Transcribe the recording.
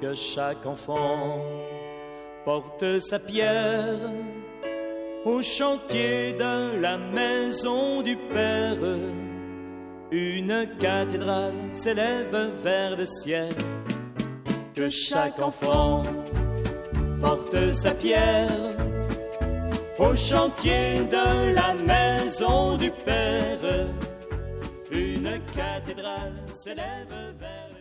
que chaque enfant porte sa pierre au chantier de la maison du Père. Une cathédrale s'élève vers le ciel. Que chaque enfant porte sa pierre au chantier de la maison du Père. Une cathédrale s'élève vers